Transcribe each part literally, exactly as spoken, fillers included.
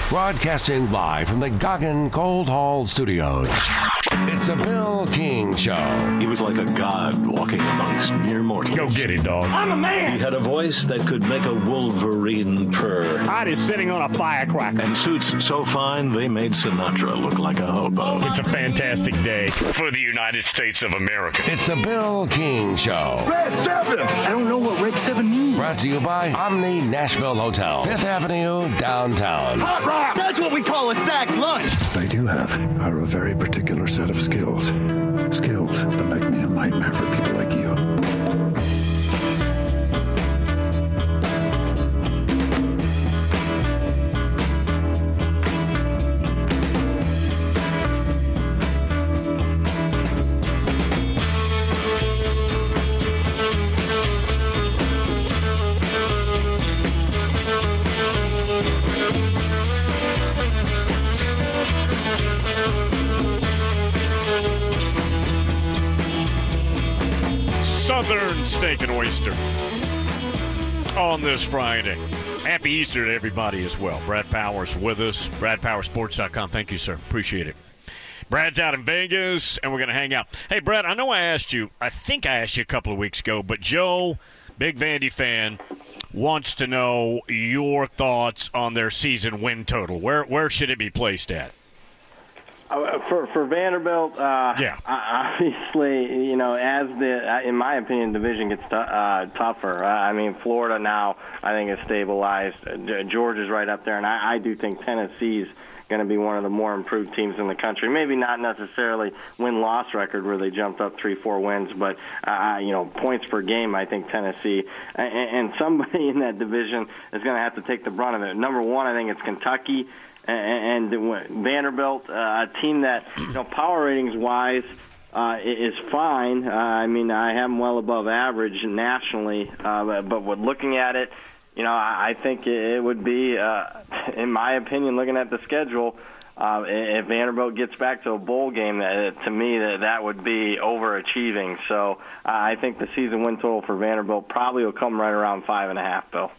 Broadcasting live from the Goggin Cold Hall Studios. It's the Bill King Show. He was like a god walking amongst mere mortals. Go get it, dog. I'm a man. He had a voice that could make a wolverine purr. Hot is sitting on a firecracker. And suits so fine, they made Sinatra look like a hobo. It's a fantastic day for the United States of America. It's the Bill King Show. Red seven. I don't know what Red seven means. Brought to you by Omni Nashville Hotel, Fifth Avenue, downtown. Hot rock. That's what we call a sack lunch. They do have are a very particular set of skills. Skills that make me a nightmare for people like you. Southern Steak and Oyster on this Friday. Happy Easter to everybody as well. Brad Powers with us, brad power sports dot com. Thank you, sir. Appreciate it. Brad's out in Vegas, and we're going to hang out. Hey, Brad, I know I asked you, I think I asked you a couple of weeks ago, but Joe, big Vandy fan, wants to know your thoughts on their season win total. Where where should it be placed at? Uh, for for Vanderbilt, uh, yeah. obviously, you know, as the, in my opinion, division gets t- uh, tougher. Uh, I mean, Florida now, I think, is stabilized. Uh, Georgia's right up there, and I, I do think Tennessee's going to be one of the more improved teams in the country. Maybe not necessarily win-loss record where they jumped up three, four wins, but, uh, you know, points per game, I think Tennessee. And, and somebody in that division is going to have to take the brunt of it. Number one, I think it's Kentucky. And Vanderbilt, uh, a team that, you know, power ratings-wise uh, is fine. Uh, I mean, I have them well above average nationally. Uh, but, but with looking at it, you know, I, I think it would be, uh, in my opinion, looking at the schedule, uh, if Vanderbilt gets back to a bowl game, that, to me, that, that would be overachieving. So uh, I think the season win total for Vanderbilt probably will come right around five and a half, Bill.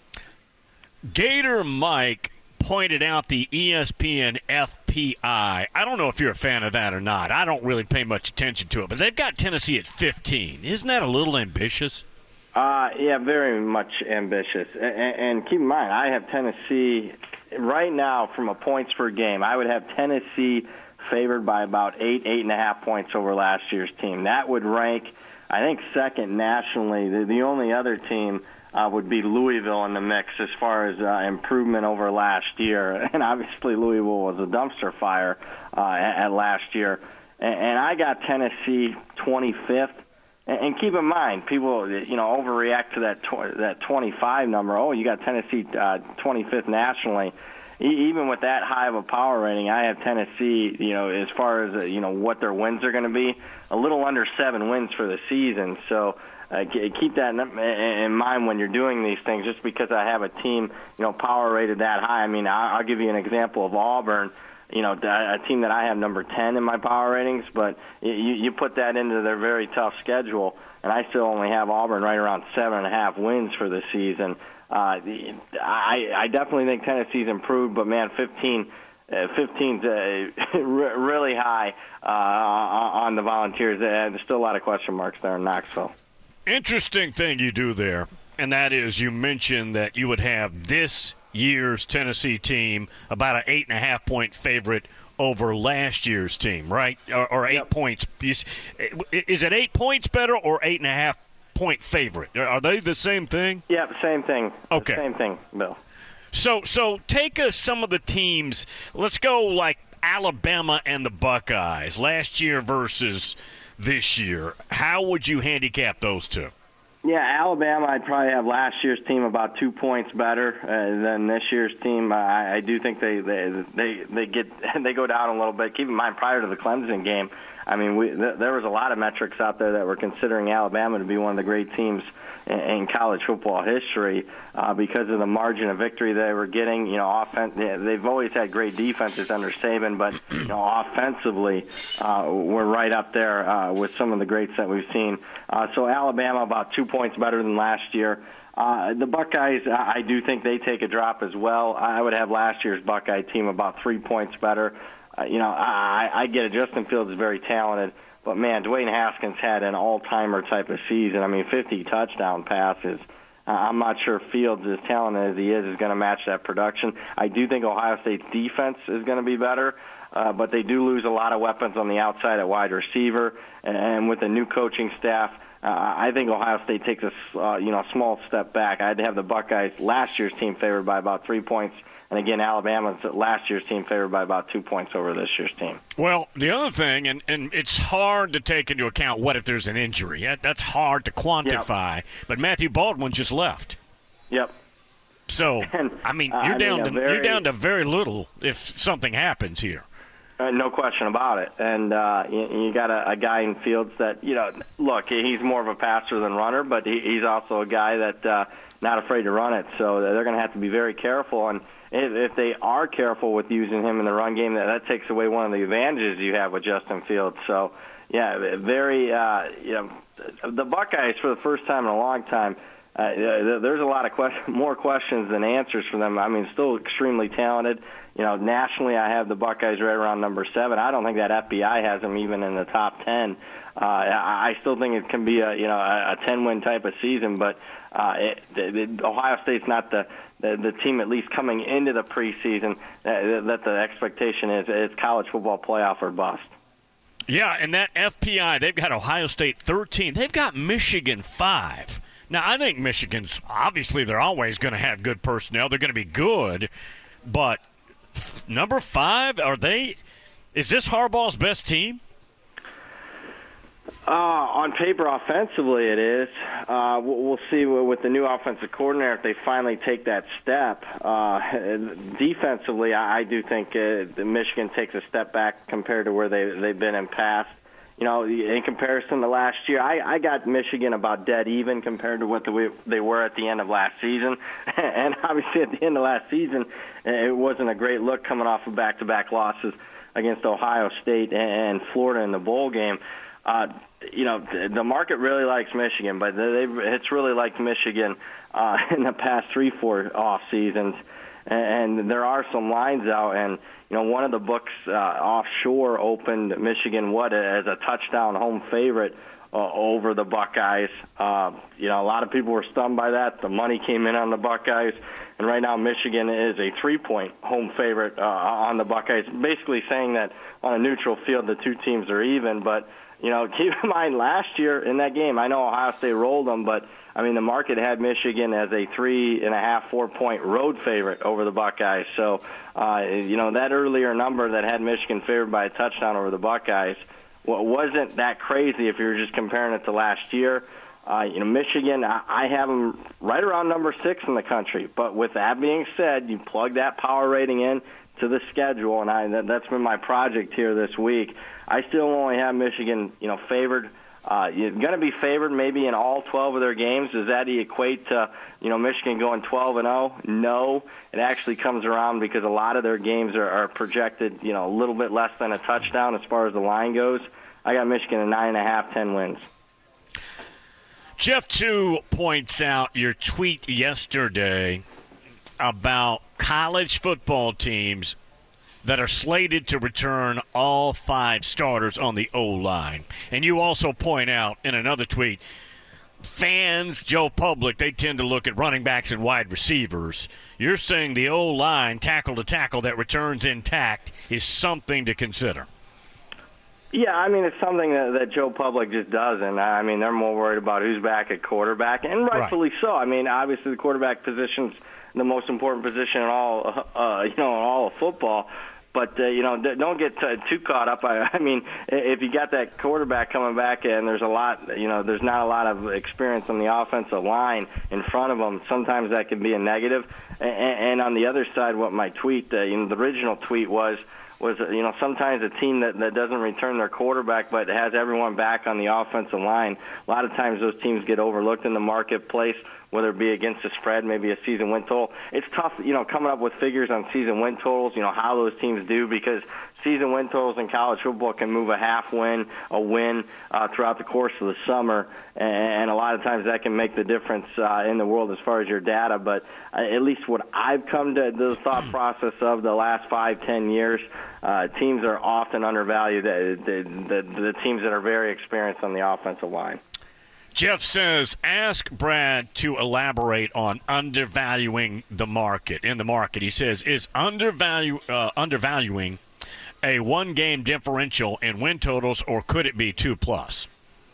Gator Mike pointed out the E S P N F P I. I don't know if you're a fan of that or not. I don't really pay much attention to it, but they've got Tennessee at fifteen. Isn't that a little ambitious? Uh, yeah, very much ambitious. And, and keep in mind, I have Tennessee right now from a points per game. I would have Tennessee favored by about eight, eight and a half points over last year's team. That would rank, I think, second nationally. The, the only other team Uh, would be Louisville in the mix as far as uh, improvement over last year. And obviously Louisville was a dumpster fire uh, at, at last year. And, and I got Tennessee twenty-fifth. And, and keep in mind, people you know overreact to that tw- that twenty-five number. Oh, you got Tennessee uh, twenty-fifth nationally. E- even with that high of a power rating, I have Tennessee, you know, as far as uh, you know what their wins are going to be, a little under seven wins for the season. So Uh, keep that in mind when you're doing these things. Just because I have a team, you know, power rated that high. I mean, I'll give you an example of Auburn, you know, a team that I have number ten in my power ratings. But you, you put that into their very tough schedule, and I still only have Auburn right around seven and a half wins for the season. Uh, I, I definitely think Tennessee's improved, but man, fifteen. Uh, fifteen's uh, really high uh, on the Volunteers. Uh, there's still a lot of question marks there in Knoxville. Interesting thing you do there, and that is you mentioned that you would have this year's Tennessee team about an eight and a half point favorite over last year's team, right? Or, or eight yep. points. Is it eight points better or eight and a half point favorite? Are they the same thing? Yeah, same thing. Okay. Same thing, Bill. So, so take us some of the teams. Let's go like Alabama and the Buckeyes last year versus this year. How would you handicap those two? Yeah, Alabama, I'd probably have last year's team about two points better uh, than this year's team. I, I do think they they they they get they go down a little bit. Keep in mind, prior to the Clemson game, I mean, we, th- there was a lot of metrics out there that were considering Alabama to be one of the great teams in, in college football history uh, because of the margin of victory they were getting. You know, offense, they've always had great defenses under Saban, but you know, offensively, uh, we're right up there uh, with some of the greats that we've seen. Uh, so Alabama about two points better than last year. Uh, the Buckeyes, I do think they take a drop as well. I would have last year's Buckeye team about three points better. Uh, you know, I, I get it. Justin Fields is very talented, but, man, Dwayne Haskins had an all-timer type of season. I mean, fifty touchdown passes. Uh, I'm not sure Fields, as talented as he is, is going to match that production. I do think Ohio State's defense is going to be better, uh, but they do lose a lot of weapons on the outside at wide receiver, and with the new coaching staff, Uh, I think Ohio State takes a uh, you know small step back. I'd have the Buckeyes last year's team favored by about three points, and again Alabama's last year's team favored by about two points over this year's team. Well, the other thing, and, and it's hard to take into account what if there's an injury. That, that's hard to quantify. Yep. But Matthew Baldwin just left. Yep. So and, I mean, uh, you're I down mean, to very, you're down to very little if something happens here. Uh, no question about it. And uh, you, you got a, a guy in Fields that, you know, look, he's more of a passer than runner, but he, he's also a guy that uh, not afraid to run it. So they're going to have to be very careful. And if, if they are careful with using him in the run game, that, that takes away one of the advantages you have with Justin Fields. So, yeah, very, uh, you know, the Buckeyes, for the first time in a long time, Uh, there's a lot of question, more questions than answers for them. I mean, still extremely talented. You know, nationally, I have the Buckeyes right around number seven. I don't think that F B I has them even in the top ten. Uh, I still think it can be a you know a ten-win type of season, but uh, it, it, Ohio State's not the, the the team, at least coming into the preseason, that, that the expectation is it's college football playoff or bust. Yeah, and that F P I, they've got Ohio State thirteen. They've got Michigan five. Now, I think Michigan's, obviously, they're always going to have good personnel. They're going to be good. But f- number five, are they – is this Harbaugh's best team? Uh, on paper, offensively, it is. Uh, we'll, we'll see with the new offensive coordinator if they finally take that step. Uh, defensively, I, I do think uh, Michigan takes a step back compared to where they, they've been in past. You know, in comparison to last year, I, I got Michigan about dead even compared to what the, they were at the end of last season. And obviously at the end of last season, it wasn't a great look coming off of back-to-back losses against Ohio State and Florida in the bowl game. Uh, you know, the market really likes Michigan, but they, it's really liked Michigan uh, in the past three, four off seasons. And there are some lines out, and you know, one of the books uh, offshore opened Michigan what as a touchdown home favorite uh, over the Buckeyes. Uh, you know, a lot of people were stunned by that. The money came in on the Buckeyes, and right now Michigan is a three-point home favorite uh, on the Buckeyes, basically saying that on a neutral field the two teams are even. But you know, keep in mind last year in that game, I know Ohio State rolled them, but I mean, the market had Michigan as a three and a half, four-point road favorite over the Buckeyes. So, uh, you know, that earlier number that had Michigan favored by a touchdown over the Buckeyes well, wasn't that crazy if you were just comparing it to last year. Uh, you know, Michigan, I, I have them right around number six in the country. But with that being said, you plug that power rating in to the schedule, and I, that, that's been my project here this week. I still only have Michigan, you know, favored. Uh, you're going to be favored maybe in all twelve of their games. Does that equate to, you know, Michigan going twelve and oh? No. It actually comes around because a lot of their games are, are projected, you know, a little bit less than a touchdown as far as the line goes. I got Michigan at nine and a half, ten wins. Jeff, too, points out your tweet yesterday about college football teams that are slated to return all five starters on the O-line. And you also point out in another tweet, fans, Joe Public, they tend to look at running backs and wide receivers. You're saying the O-line, tackle to tackle, that returns intact is something to consider. Yeah, I mean, it's something that, that Joe Public just doesn't. I mean, they're more worried about who's back at quarterback, and rightfully right. so. I mean, obviously the quarterback position's the most important position in all, uh, you know, in all of football. But, uh, you know, don't get t- too caught up. I, I mean, if you got that quarterback coming back and there's a lot, you know, there's not a lot of experience on the offensive line in front of them, sometimes that can be a negative. And, and on the other side, what my tweet, uh, you know, the original tweet was, was, you know, sometimes a team that, that doesn't return their quarterback but has everyone back on the offensive line, a lot of times those teams get overlooked in the marketplace. whether it be against the spread, maybe a season win total. It's tough, you know, coming up with figures on season win totals, you know, how those teams do, because season win totals in college football can move a half win, a win uh, throughout the course of the summer, and a lot of times that can make the difference uh, in the world as far as your data. But uh, at least what I've come to the thought process of the last five, ten years, uh, teams are often undervalued, the, the, the, the teams that are very experienced on the offensive line. Jeff says, ask Brad to elaborate on undervaluing the market. In the market, he says, is undervalue uh, undervaluing a one-game differential in win totals, or could it be two plus?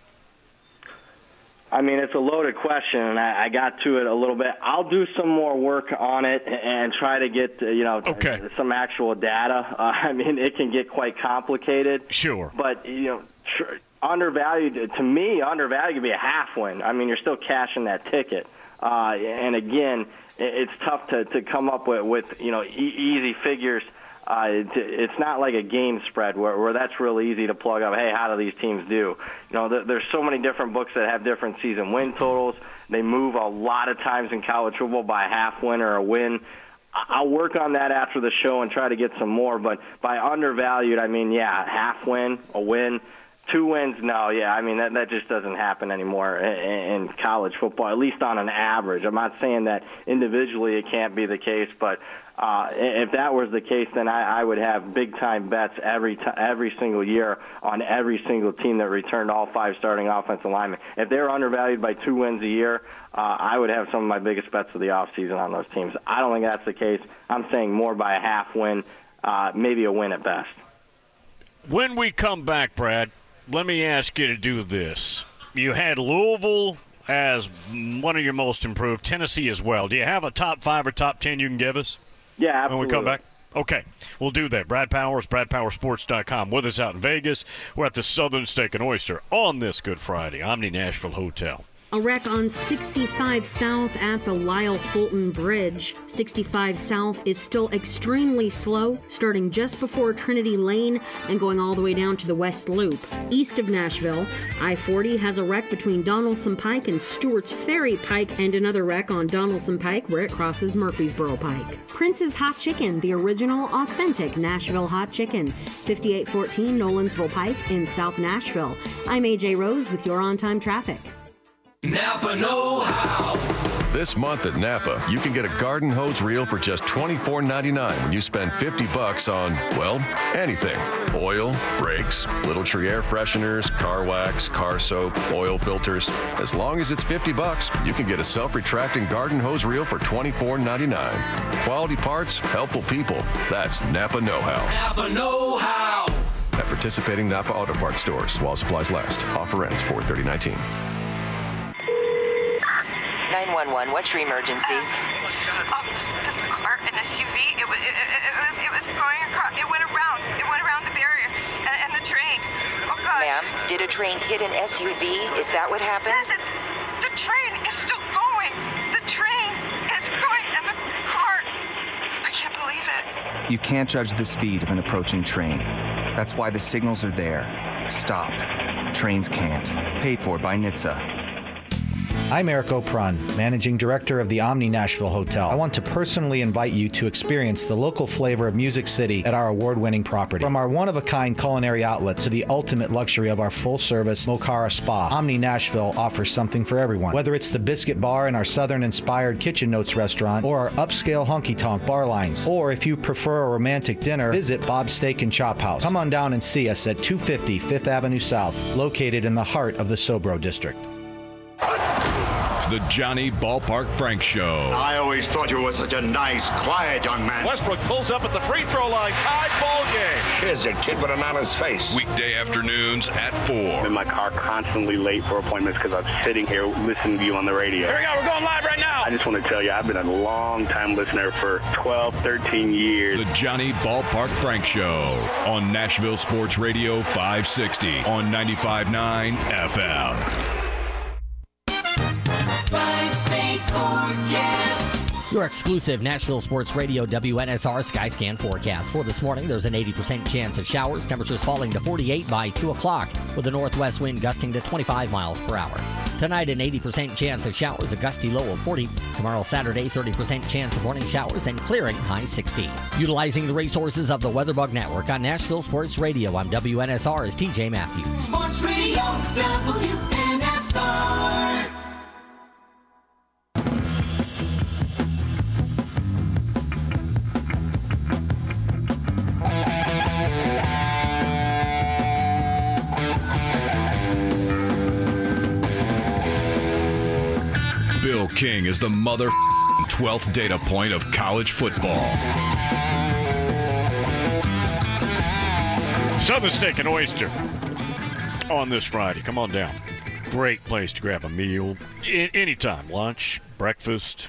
I mean, it's a loaded question, and I, I got to it a little bit. I'll do some more work on it and try to get, you know, okay. some actual data. Uh, I mean, it can get quite complicated. Sure. But, you know, tr- undervalued, to me, undervalued would be a half win. I mean, you're still cashing that ticket. Uh, and, again, it's tough to, to come up with, with you know, e- easy figures. Uh, it's not like a game spread where, where that's really easy to plug up. Hey, how do these teams do? You know, th- there's so many different books that have different season win totals. They move a lot of times in college football by a half win or a win. I'll work on that after the show and try to get some more. But by undervalued, I mean, yeah, half win, a win. Two wins, no, yeah. I mean, that, that just doesn't happen anymore in, in college football, at least on an average. I'm not saying that individually it can't be the case, but uh, if that was the case, then I, I would have big-time bets every t- every single year on every single team that returned all five starting offensive linemen. If they're undervalued by two wins a year, uh, I would have some of my biggest bets of the offseason on those teams. I don't think that's the case. I'm saying more by a half win, uh, maybe a win at best. When we come back, Brad, let me ask you to do this. You had Louisville as one of your most improved, Tennessee as well. Do you have a top five or top ten you can give us? Yeah, absolutely. When we come back? Okay, we'll do that. Brad Powers, brad power sports dot com. With us out in Vegas, we're at the Southern Steak and Oyster on this Good Friday, Omni Nashville Hotel. A wreck on sixty-five South at the Lyle Fulton Bridge. sixty-five South is still extremely slow, starting just before Trinity Lane and going all the way down to the West Loop. East of Nashville, I forty has a wreck between Donaldson Pike and Stewart's Ferry Pike, and another wreck on Donaldson Pike where it crosses Murfreesboro Pike. Prince's Hot Chicken, the original, authentic Nashville hot chicken. fifty-eight fourteen Nolensville Pike in South Nashville. I'm A J Rose with your on-time traffic. Napa know-how. This month at Napa, you can get a garden hose reel for just twenty-four ninety-nine when you spend fifty bucks on, well, anything. Oil, brakes, Little Tree air fresheners, car wax, car soap, oil filters. As long as it's fifty bucks, you can get a self-retracting garden hose reel for twenty-four ninety-nine. Quality parts, helpful people. That's Napa know-how. Napa know-how. At participating Napa Auto Parts stores while supplies last. Offer ends four thirty nineteen. nine one one, what's your emergency? Um, this, this car, an S U V, it was, it, it, it was, it was going across, it went around, it went around the barrier, and, and the train. Oh, God. Ma'am, did a train hit an S U V? Is that what happened? Yes, it's, the train is still going. The train is going, and the car, I can't believe it. You can't judge the speed of an approaching train. That's why the signals are there. Stop. Trains can't. Paid for by N H T S A. I'm Eric Oprun, Managing Director of the Omni Nashville Hotel. I want to personally invite you to experience the local flavor of Music City at our award-winning property. From our one-of-a-kind culinary outlets to the ultimate luxury of our full-service Mocara Spa, Omni Nashville offers something for everyone. Whether it's the Biscuit Bar in our Southern-inspired Kitchen Notes restaurant or our upscale honky-tonk bar lines, or if you prefer a romantic dinner, visit Bob's Steak and Chop House. Come on down and see us at two fifty Fifth Avenue South, located in the heart of the Sobro District. The Johnny Ballpark Frank Show. I always thought you were such a nice, quiet young man. Westbrook pulls up at the free throw line. Tied ball game. Here's a kid with an honest face. Weekday afternoons at four. I'm in my car constantly late for appointments because I'm sitting here listening to you on the radio. Here we go. We're going live right now. I just want to tell you, I've been a long-time listener for twelve, thirteen years. The Johnny Ballpark Frank Show on Nashville Sports Radio five sixty on ninety-five point nine F M. Your exclusive Nashville Sports Radio W N S R Skyscan forecast. For this morning, there's an eighty percent chance of showers. Temperatures falling to forty-eight by two o'clock with a northwest wind gusting to twenty-five miles per hour. Tonight, an eighty percent chance of showers, a gusty low of forty. Tomorrow, Saturday, thirty percent chance of morning showers, then clearing, high sixty. Utilizing the resources of the Weatherbug Network on Nashville Sports Radio, I'm W N S R's T J Matthews. Sports Radio W N S R. Bill King is the mother twelfth data point of college football. Southern Steak and Oyster on this Friday. Come on down. Great place to grab a meal. I- anytime. Lunch, breakfast,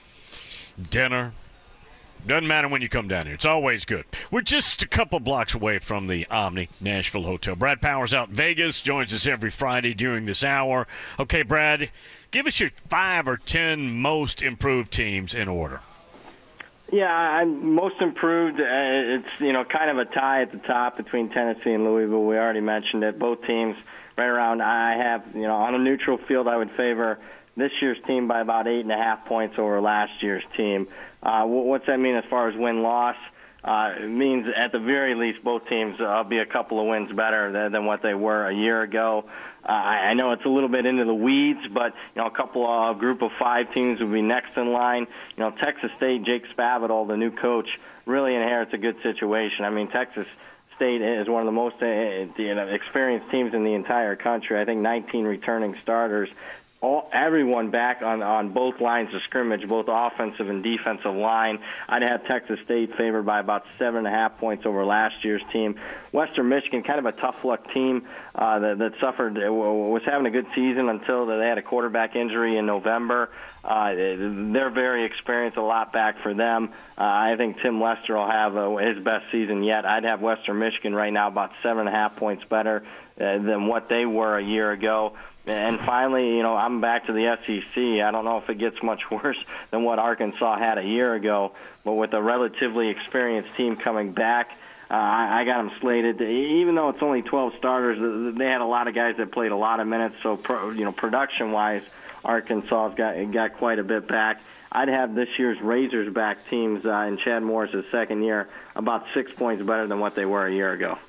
dinner. Doesn't matter when you come down here. It's always good. We're just a couple blocks away from the Omni Nashville Hotel. Brad Powers out in Vegas, joins us every Friday during this hour. Okay, Brad, give us your five or ten most improved teams in order. Yeah, I'm most improved. Uh, it's, you know, kind of a tie at the top between Tennessee and Louisville. We already mentioned it. Both teams right around. I have, you know, on a neutral field, I would favor this year's team by about eight and a half points over last year's team. Uh, what's that mean as far as win-loss? Uh, it means at the very least both teams will uh, be a couple of wins better than, than what they were a year ago. Uh, I, I know it's a little bit into the weeds, but you know, a couple of uh, group of five teams will be next in line. You know, Texas State, Jake Spavital, the new coach, really inherits a good situation. I mean, Texas State is one of the most uh, you know, experienced teams in the entire country. I think nineteen returning starters. All, everyone back on, on both lines of scrimmage, both offensive and defensive line. I'd have Texas State favored by about seven and a half points over last year's team. Western Michigan, kind of a tough luck team uh, that, that suffered, was having a good season until they had a quarterback injury in November. Uh, they're very experienced, a lot back for them. Uh, I think Tim Lester will have uh, his best season yet. I'd have Western Michigan right now about seven and a half points better uh, than what they were a year ago. And finally, you know, I'm back to the S E C. I don't know if it gets much worse than what Arkansas had a year ago, but with a relatively experienced team coming back, uh, I, I got them slated. Even though it's only twelve starters, they had a lot of guys that played a lot of minutes. So, pro, you know, production-wise, Arkansas's got got quite a bit back. I'd have this year's Razorback teams uh, in Chad Morris's second year about six points better than what they were a year ago.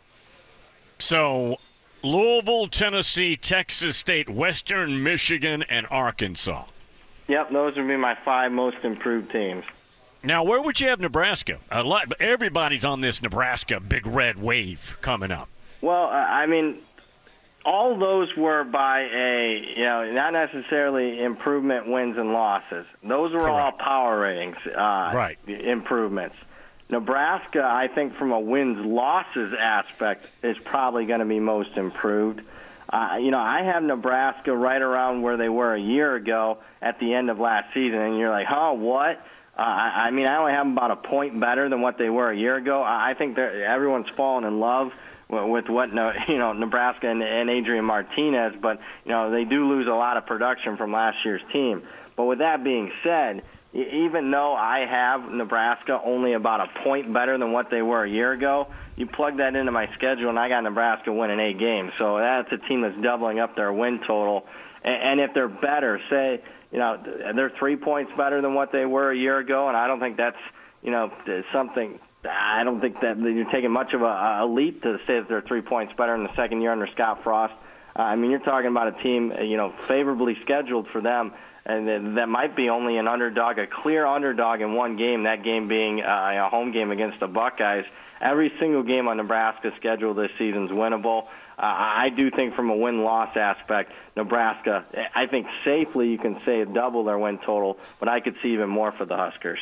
So, Louisville, Tennessee, Texas State, Western Michigan, and Arkansas. Yep, those would be my five most improved teams. Now, where would you have Nebraska? A lot, everybody's on this Nebraska big red wave coming up. Well, uh, I mean, all those were by a, you know, not necessarily improvement wins and losses. Those were Correct. all power ratings uh, right. improvements. Nebraska, I think from a wins-losses aspect, is probably going to be most improved. Uh, you know, I have Nebraska right around where they were a year ago at the end of last season, and you're like, huh, what? Uh, I, I mean, I only have them about a point better than what they were a year ago. I think everyone's fallen in love with, with what, you know, Nebraska and, and Adrian Martinez, but, you know, they do lose a lot of production from last year's team. But with that being said, even though I have Nebraska only about a point better than what they were a year ago, you plug that into my schedule, and I got Nebraska winning eight games. So that's a team that's doubling up their win total. And if they're better, say, you know, they're three points better than what they were a year ago, and I don't think that's, you know, something – I don't think that you're taking much of a, a leap to say that they're three points better in the second year under Scott Frost. Uh, I mean, you're talking about a team, you know, favorably scheduled for them, and that might be only an underdog, a clear underdog in one game, that game being uh, a home game against the Buckeyes. Every single game on Nebraska's schedule this season is winnable. Uh, I do think from a win-loss aspect, Nebraska, I think safely you can say double their win total, but I could see even more for the Huskers.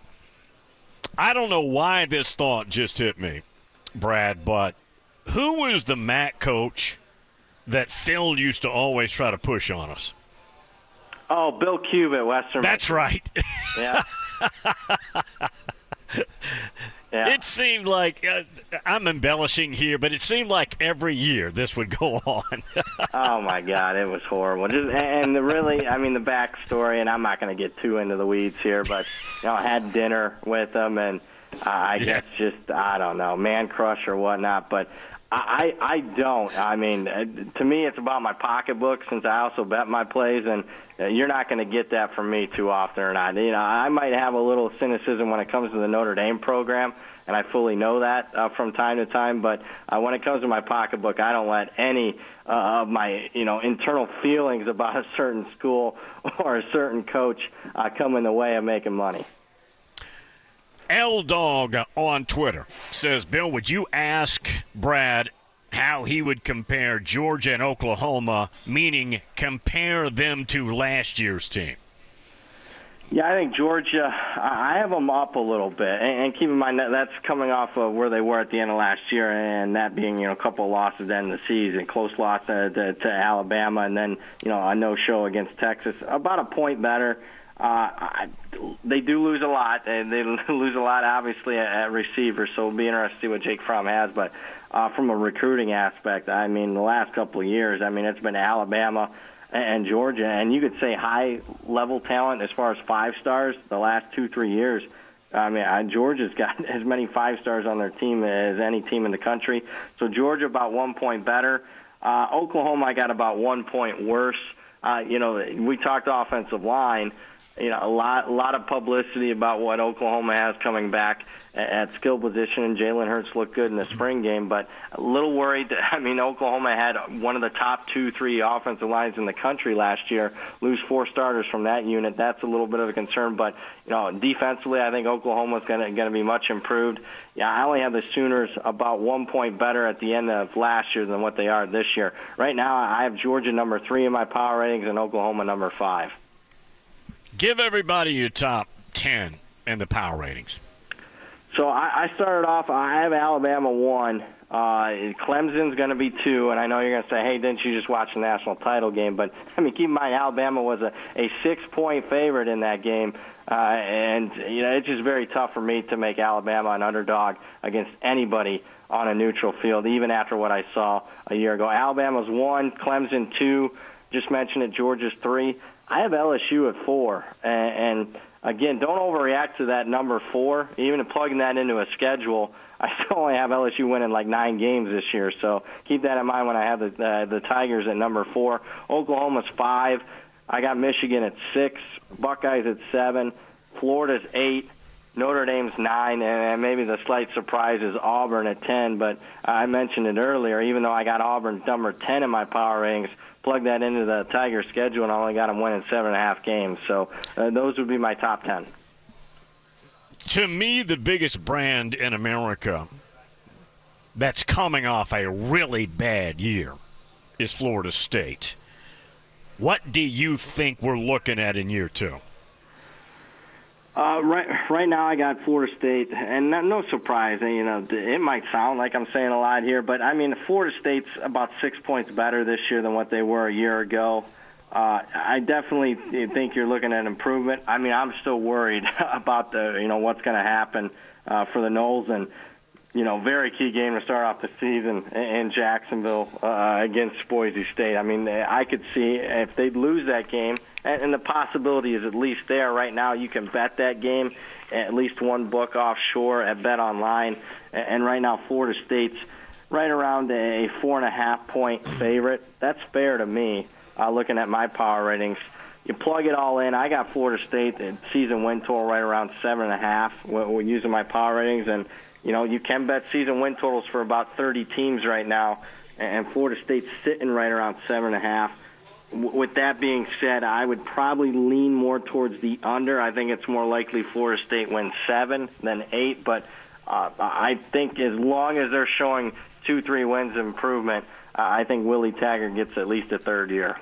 I don't know why this thought just hit me, Brad, but who was the M A C coach that Phil used to always try to push on us? Oh, Bill Cube at Western. That's right. Yeah. Yeah. It seemed like, uh, I'm embellishing here, but it seemed like every year this would go on. Oh, my God, it was horrible. Just, and the really, I mean, the backstory, and I'm not going to get too into the weeds here, but, you know, I had dinner with them, and uh, I yeah. guess just, I don't know, man crush or whatnot, but I, I don't. I mean, to me, it's about my pocketbook since I also bet my plays, and you're not going to get that from me too often or not. You know, I might have a little cynicism when it comes to the Notre Dame program, and I fully know that uh, from time to time. But uh, when it comes to my pocketbook, I don't let any uh, of my, you know, internal feelings about a certain school or a certain coach uh, come in the way of making money. L-Dog on Twitter says, Bill, would you ask Brad how he would compare Georgia and Oklahoma, meaning compare them to last year's team? Yeah, I think Georgia, I have them up a little bit. And keep in mind that that's coming off of where they were at the end of last year, and that being, you know, a couple of losses at the end of the season, close loss to, to, to Alabama, and then, you know, a no-show against Texas. About a point better. Uh, I, they do lose a lot, and they lose a lot, obviously, at, at receiver, so it'll be interesting to see what Jake Fromm has. But uh, from a recruiting aspect, I mean, the last couple of years, I mean, it's been Alabama and Georgia, and you could say high-level talent as far as five stars the last two, three years. I mean, uh, Georgia's got as many five stars on their team as any team in the country. So Georgia about one point better. Uh, Oklahoma, I got about one point worse. Uh, you know, we talked offensive line. You know, a lot, a lot of publicity about what Oklahoma has coming back at, at skill position, and Jalen Hurts looked good in the spring game, but a little worried. That, I mean, Oklahoma had one of the top two, three offensive lines in the country last year. Lose four starters from that unit, that's a little bit of a concern. But you know, defensively, I think Oklahoma's going to going to be much improved. Yeah, I only have the Sooners about one point better at the end of last year than what they are this year. Right now, I have Georgia number three in my power ratings and Oklahoma number five. Give everybody your top ten in the power ratings. So I, I started off, I have Alabama one. Uh, Clemson's going to be two, and I know you're going to say, hey, didn't you just watch the national title game? But, I mean, keep in mind, Alabama was a, a six-point favorite in that game, uh, and, you know, it's just very tough for me to make Alabama an underdog against anybody on a neutral field, even after what I saw a year ago. Alabama's one, Clemson two, just mentioned it, Georgia's three. I have L S U at four, and, and again, don't overreact to that number four. Even plugging that into a schedule, I still only have L S U winning like nine games this year, so keep that in mind when I have the uh, the Tigers at number four. Oklahoma's five. I got Michigan at six, Buckeyes at seven, Florida's eight, Notre Dame's nine, and maybe the slight surprise is Auburn at ten, but I mentioned it earlier, even though I got Auburn number ten in my power ratings, plug that into the Tigers schedule, and I only got them winning seven and a half games. So uh, those would be my top ten. To me, the biggest brand in America that's coming off a really bad year is Florida State. What do you think we're looking at in year two? Uh, right, right now I got Florida State, and no, no surprise. You know, it might sound like I'm saying a lot here, but I mean, Florida State's about six points better this year than what they were a year ago. Uh, I definitely think you're looking at improvement. I mean, I'm still worried about the, you know, what's going to happen uh, for the Noles, and you know, very key game to start off the season in Jacksonville uh, against Boise State. I mean, I could see if they lose that game, and the possibility is at least there right now. You can bet that game, at least one book offshore at Bet Online, and right now Florida State's right around a four and a half point favorite. That's fair to me. Uh, looking at my power ratings, you plug it all in. I got Florida State season win total right around seven and a half. We're using my power ratings, and you know, you can bet season win totals for about thirty teams right now, and Florida State's sitting right around seven and a half. With that being said, I would probably lean more towards the under. I think it's more likely Florida State wins seven than eight, but uh, I think as long as they're showing two, three wins improvement, uh, I think Willie Taggart gets at least a third year.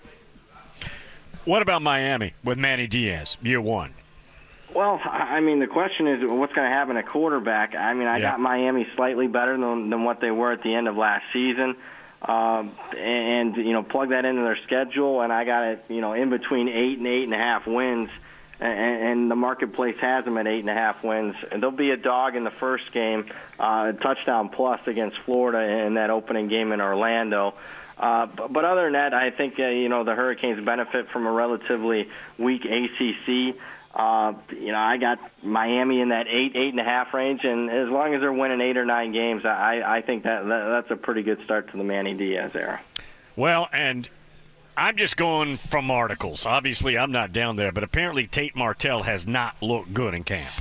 What about Miami with Manny Diaz, year one? Well, I mean, the question is what's going to happen at quarterback. I mean, I yeah. got Miami slightly better than, than what they were at the end of last season. Uh, and, you know, plug that into their schedule, and I got it, you know, in between eight and eight and a half wins. and, and the marketplace has them at eight and a half wins. And they'll be a dog in the first game, uh, touchdown plus against Florida in that opening game in Orlando. Uh, but, but other than that, I think uh, you know the Hurricanes benefit from a relatively weak A C C. Uh, you know, I got Miami in that eight, eight and a half range, and as long as they're winning eight or nine games, I, I think that, that that's a pretty good start to the Manny Diaz era. Well, and I'm just going from articles. Obviously, I'm not down there, but apparently Tate Martell has not looked good in camp.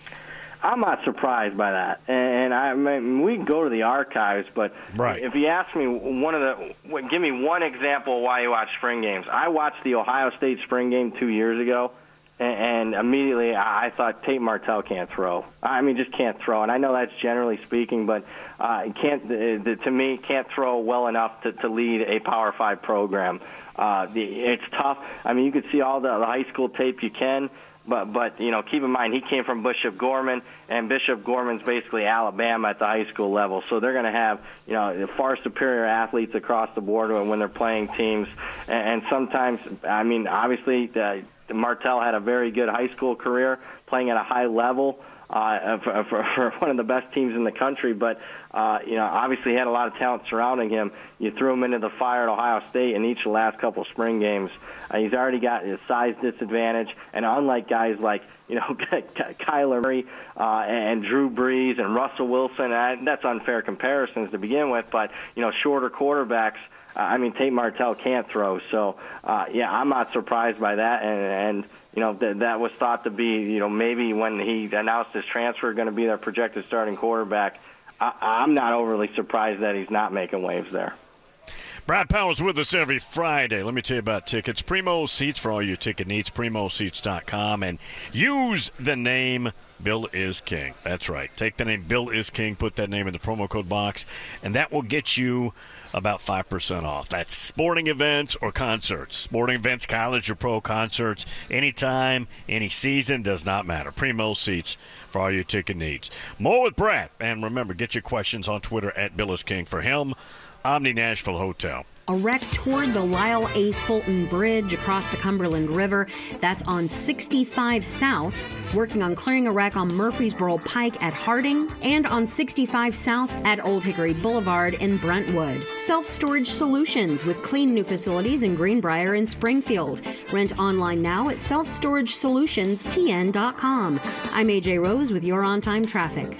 I'm not surprised by that, and I mean, we can go to the archives, but right. if you ask me one of the, give me one example of why you watch spring games. I watched the Ohio State spring game two years ago, and, and immediately I thought Tate Martell can't throw. I mean, just can't throw, and I know that's generally speaking, but uh, can't uh, to me can't throw well enough to, to lead a Power Five program. Uh, the, it's tough. I mean, you could see all the, the high school tape you can. But, but you know, keep in mind, he came from Bishop Gorman, and Bishop Gorman's basically Alabama at the high school level. So they're going to have, you know, far superior athletes across the board when they're playing teams. And, and sometimes, I mean, obviously, uh, Martell had a very good high school career playing at a high level uh, for, for, for one of the best teams in the country. But, uh, you know, obviously he had a lot of talent surrounding him. You threw him into the fire at Ohio State in each of the last couple spring games. Uh, he's already got his size disadvantage, and unlike guys like, you know, Kyler Murray uh, and Drew Brees and Russell Wilson, uh, that's unfair comparisons to begin with, but, you know, shorter quarterbacks, uh, I mean, Tate Martell can't throw. So, uh, yeah, I'm not surprised by that, and, and you know, th- that was thought to be, you know, maybe when he announced his transfer going to be their projected starting quarterback. I- I'm not overly surprised that he's not making waves there. Brad Powers with us every Friday. Let me tell you about tickets. Primo Seats for all your ticket needs, primo seats dot com, and use the name Bill is King. That's right. Take the name Bill is King, put that name in the promo code box, and that will get you about five percent off. That's sporting events or concerts. Sporting events, college or pro concerts, anytime, any season, does not matter. Primo Seats for all your ticket needs. More with Brad. And remember, get your questions on Twitter at Bill is King. For him, Omni Nashville Hotel. A wreck toward the Lyle A. Fulton Bridge across the Cumberland River. That's on sixty-five South. Working on clearing a wreck on Murfreesboro Pike at Harding and on sixty-five South at Old Hickory Boulevard in Brentwood. Self-storage solutions with clean new facilities in Greenbrier and Springfield. Rent online now at self storage solutions t n dot com. I'm A J Rose with your on-time traffic.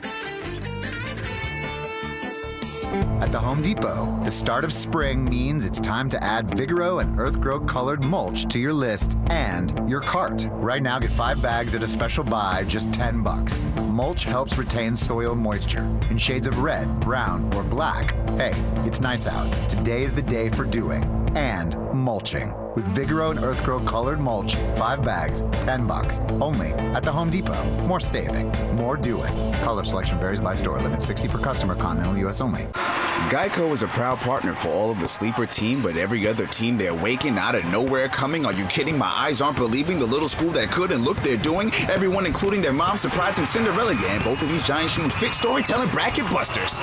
At the Home Depot, the start of spring means it's time to add Vigoro and Earthgrow colored mulch to your list and your cart. Right now, get five bags at a special buy, just ten bucks. Mulch helps retain soil moisture in shades of red, brown, or black. Hey, it's nice out. Today is the day for doing and mulching. With Vigoro and Earthgrow colored mulch, five bags, ten bucks. Only at the Home Depot. More saving, more doing. Color selection varies by store. Limit sixty per customer. Continental U S only. Geico is a proud partner for all of the sleeper team, but every other team they're waking out of nowhere coming. Are you kidding? My eyes aren't believing the little school that could, and look they're doing. Everyone, including their mom, surprising Cinderella. Yeah, and both of these giant shoes fit storytelling bracket busters.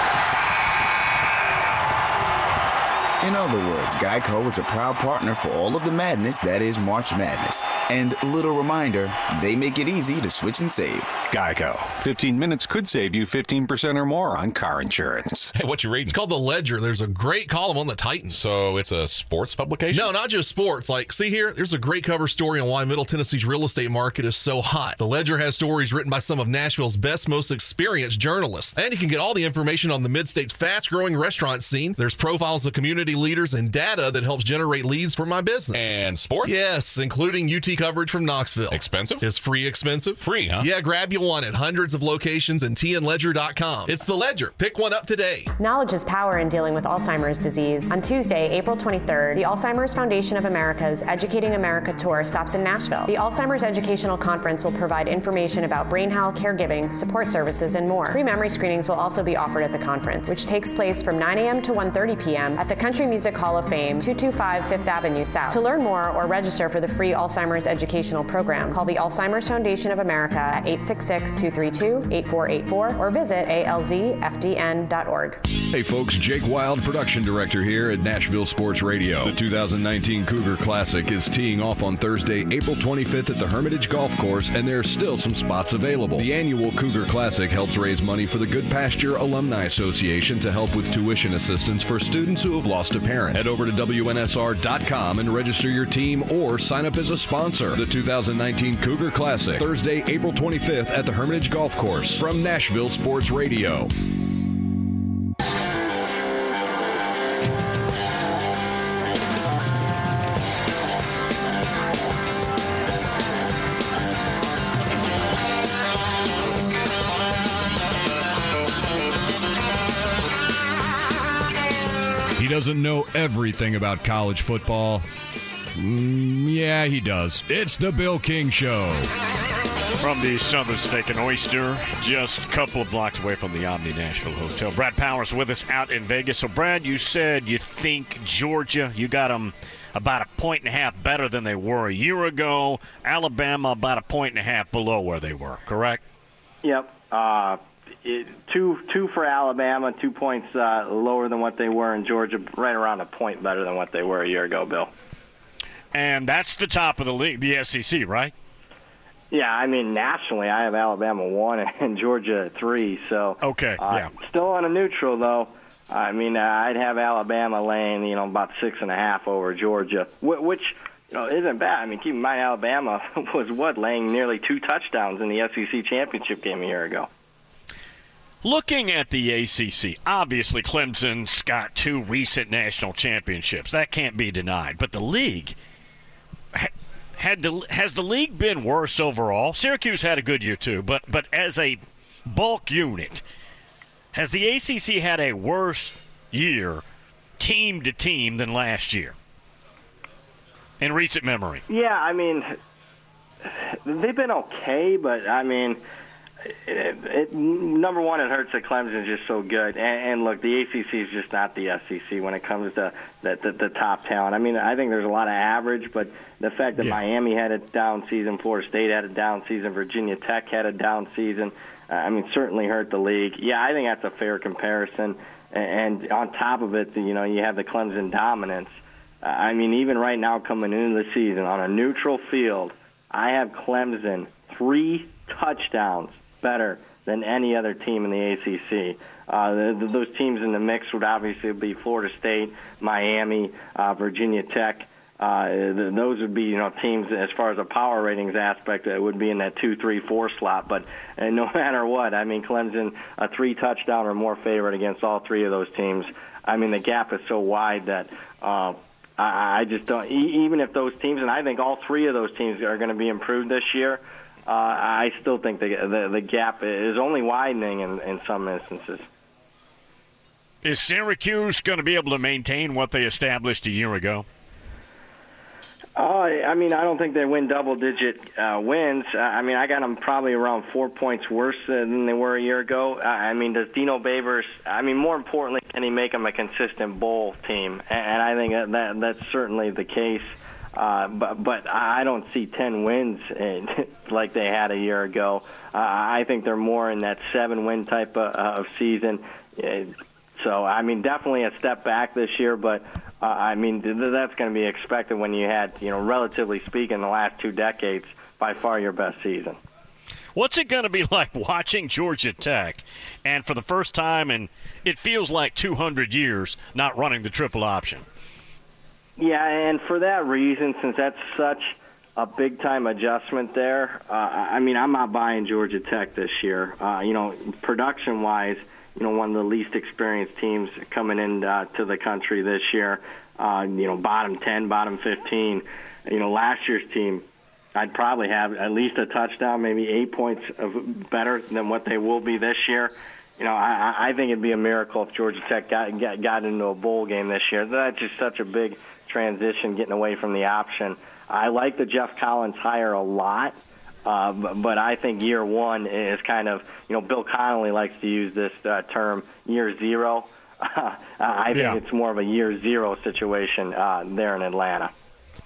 In other words, Geico is a proud partner for all of the madness that is March Madness. And little reminder, they make it easy to switch and save. Geico. fifteen minutes could save you fifteen percent or more on car insurance. Hey, what you reading? It's called The Ledger. There's a great column on the Titans. So it's a sports publication? No, not just sports. Like, see here, there's a great cover story on why Middle Tennessee's real estate market is so hot. The Ledger has stories written by some of Nashville's best, most experienced journalists. And you can get all the information on the Mid-State's fast-growing restaurant scene. There's profiles of community leaders and data that helps generate leads for my business. And sports? Yes, including U T coverage from Knoxville. Expensive? It's free expensive. Free, huh? Yeah, grab you one at hundreds of locations and t n ledger dot com. It's The Ledger. Pick one up today. Knowledge is power in dealing with Alzheimer's disease. On Tuesday, April twenty-third, the Alzheimer's Foundation of America's Educating America Tour stops in Nashville. The Alzheimer's Educational Conference will provide information about brain health, caregiving, support services, and more. Free memory screenings will also be offered at the conference, which takes place from nine a.m. to one thirty p.m. at the Country Music Hall of Fame, two two five Fifth Avenue South. To learn more or register for the free Alzheimer's Alzheimer's educational program. Call the Alzheimer's Foundation of America at eight six six, two three two, eight four eight four or visit A L Z F D N dot org. Hey folks, Jake Wild, production director here at Nashville Sports Radio. The two thousand nineteen Cougar Classic is teeing off on Thursday, April twenty-fifth at the Hermitage Golf Course, and there are still some spots available. The annual Cougar Classic helps raise money for the Good Pasture Alumni Association to help with tuition assistance for students who have lost a parent. Head over to W N S R dot com and register your team or sign up as a sponsor. The two thousand nineteen Cougar Classic, Thursday, April twenty-fifth at the Hermitage Golf Course. From Nashville Sports Radio. He doesn't know everything about college football. Mm, yeah, he does. It's the Bill King Show. From the Southern Steak and Oyster, just a couple of blocks away from the Omni Nashville Hotel. Brad Powers with us out in Vegas. So, Brad, you said you think Georgia, you got them about a point and a half better than they were a year ago. Alabama about a point and a half below where they were, correct? Yep. Uh, it, two two for Alabama, two points uh, lower than what they were in Georgia, right around a point better than what they were a year ago, Bill. And that's the top of the league, the S E C, right? Yeah, I mean, nationally, I have Alabama one and Georgia three. So okay, uh, yeah. Still on a neutral, though. I mean, uh, I'd have Alabama laying, you know, about six and a half over Georgia, which, you know, isn't bad. I mean, keep in mind, Alabama was, what, laying nearly two touchdowns in the S E C championship game a year ago. Looking at the A C C, obviously Clemson's got two recent national championships. That can't be denied. But the league, had the, has the league been worse overall? Syracuse had a good year too, but but as a bulk unit, has the A C C had a worse year team to team than last year in recent memory? Yeah, I mean, they've been okay, but I mean, It, it, number one, it hurts that Clemson's just so good. And, and look, the A C C is just not the S E C when it comes to the, the, the top talent. I mean, I think there's a lot of average, but the fact that yeah. Miami had a down season, Florida State had a down season, Virginia Tech had a down season, uh, I mean, certainly hurt the league. Yeah, I think that's a fair comparison. And, and on top of it, you know, you have the Clemson dominance. Uh, I mean, even right now coming into the season on a neutral field, I have Clemson three touchdowns better than any other team in the A C C. Uh, the, the, those teams in the mix would obviously be Florida State, Miami, uh, Virginia Tech. Uh, the, those would be, you know, teams as far as a power ratings aspect that would be in that two, three, four slot. But uh, no matter what, I mean, Clemson a three touchdown or more favorite against all three of those teams. I mean, the gap is so wide that uh, I, I just don't. E- even if those teams, and I think all three of those teams are going to be improved this year. Uh, I still think the, the the gap is only widening in, in some instances. Is Syracuse going to be able to maintain what they established a year ago? Uh, I mean, I don't think they win double-digit uh, wins. Uh, I mean, I got them probably around four points worse than they were a year ago. Uh, I mean, does Dino Babers – I mean, more importantly, can he make them a consistent bowl team? And, and I think that, that that's certainly the case. Uh, but but I don't see ten wins in, like they had a year ago. Uh, I think they're more in that seven-win type of, uh, of season. Uh, so, I mean, definitely a step back this year. But, uh, I mean, th- that's going to be expected when you had, you know, relatively speaking, the last two decades, by far your best season. What's it going to be like watching Georgia Tech and for the first time in, it feels like two hundred years, not running the triple option? Yeah, and for that reason, since that's such a big-time adjustment there, uh, I mean, I'm not buying Georgia Tech this year. Uh, you know, production-wise, you know, one of the least experienced teams coming in uh, to the country this year, uh, you know, bottom ten, bottom fifteen. You know, last year's team, I'd probably have at least a touchdown, maybe eight points of better than what they will be this year. You know, I, I think it'd be a miracle if Georgia Tech got, got, got into a bowl game this year. That's just such a big transition, getting away from the option. I like the Jeff Collins hire a lot, uh, but, but I think year one is kind of, you know, Bill Connolly likes to use this uh, term, year zero. Uh, I think yeah. it's more of a year zero situation uh, there in Atlanta.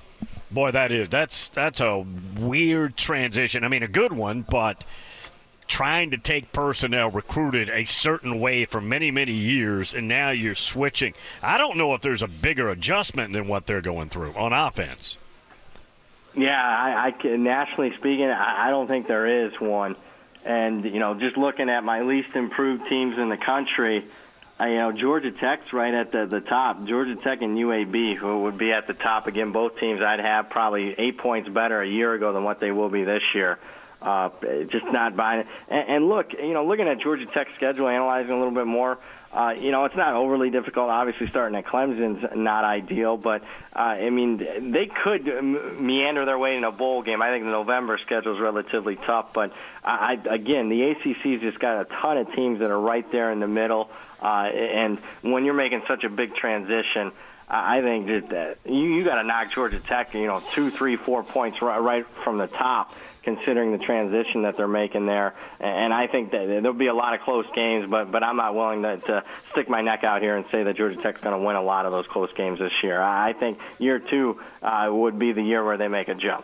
Boy, that is that's that's a weird transition. I mean, a good one, but trying to take personnel recruited a certain way for many, many years, and now you're switching. I don't know if there's a bigger adjustment than what they're going through on offense. Yeah, I, I can, nationally speaking, I, I don't think there is one. And, you know, just looking at my least improved teams in the country, I, you know, Georgia Tech's right at the, the top. Georgia Tech and U A B, who would be at the top. Again, both teams I'd have probably eight points better a year ago than what they will be this year. Uh, just not buying it. And, and look, you know, looking at Georgia Tech's schedule, analyzing a little bit more, uh, you know, it's not overly difficult. Obviously, starting at Clemson's not ideal, but, uh, I mean, they could meander their way in a bowl game. I think the November schedule is relatively tough, but, I, again, the A C C's just got a ton of teams that are right there in the middle, uh, and when you're making such a big transition, I think that, that you, you got to knock Georgia Tech, you know, two, three, four points right, right from the top, considering the transition that they're making there. And I think that there'll be a lot of close games, but but I'm not willing to, to stick my neck out here and say that Georgia Tech's going to win a lot of those close games this year. I think year two uh, would be the year where they make a jump.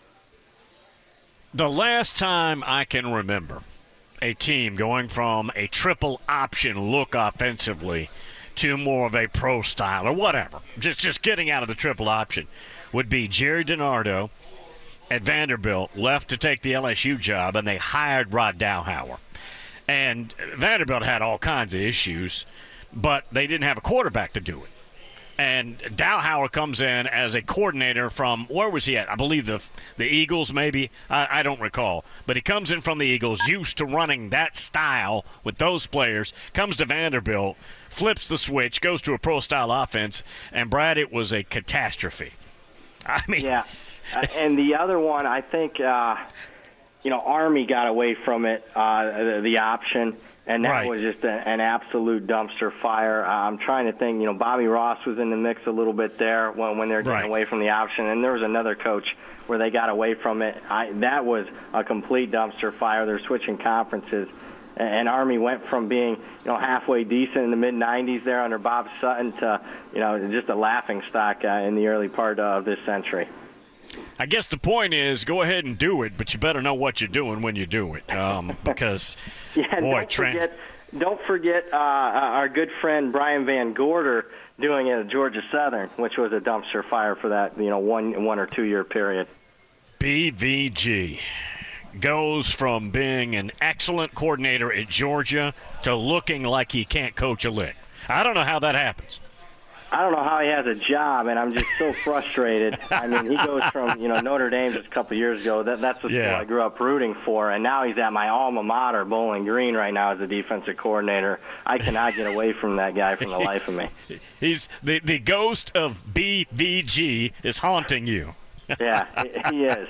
The last time I can remember a team going from a triple option look offensively to more of a pro style or whatever, just just getting out of the triple option, would be Jerry DiNardo at Vanderbilt left to take the L S U job, and they hired Rod Dowhower. And Vanderbilt had all kinds of issues, but they didn't have a quarterback to do it. And Dowhower comes in as a coordinator from, where was he at? I believe the the Eagles, maybe. I, I don't recall. But he comes in from the Eagles, used to running that style with those players, comes to Vanderbilt, flips the switch, goes to a pro-style offense, and, Brad, it was a catastrophe. I mean, yeah. Uh, and the other one, I think, uh, you know, Army got away from it, uh, the, the option. And that right. was just a, an absolute dumpster fire. Uh, I'm trying to think, you know, Bobby Ross was in the mix a little bit there when, when they were getting right. away from the option. And there was another coach where they got away from it. I, that was a complete dumpster fire. They're switching conferences. And, and Army went from being, you know, halfway decent in the mid nineties there under Bob Sutton to, you know, just a laughing stock uh, in the early part of this century. I guess the point is, go ahead and do it, but you better know what you're doing when you do it, um, because yeah, boy, don't trans- forget, don't forget uh, our good friend Brian Van Gorder doing it at Georgia Southern, which was a dumpster fire for that, you know, one one or two year period. B V G goes from being an excellent coordinator at Georgia to looking like he can't coach a lick. I don't know how that happens. I don't know how he has a job, and I'm just so frustrated. I mean, he goes from, you know, Notre Dame just a couple of years ago. That, that's the yeah. school I grew up rooting for, and now he's at my alma mater, Bowling Green, right now as a defensive coordinator. I cannot get away from that guy for the life of me. He's the, the ghost of B V G is haunting you. Yeah, he is.